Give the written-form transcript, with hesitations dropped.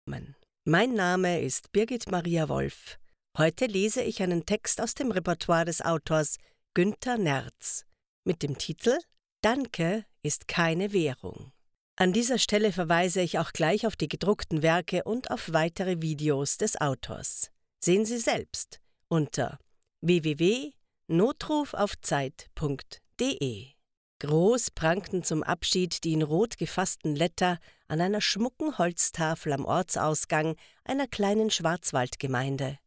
Mein Name ist Birgit Maria Wolf. Heute lese ich einen Text aus dem Repertoire des Autors Günter Nerz mit dem Titel »Danke ist keine Währung«. An dieser Stelle verweise ich auch gleich auf die gedruckten Werke und auf weitere Videos des Autors. Sehen Sie selbst unter www.notrufaufzeit.de. Groß prangten zum Abschied die in rot gefassten Letter an einer schmucken Holztafel am Ortsausgang einer kleinen Schwarzwaldgemeinde.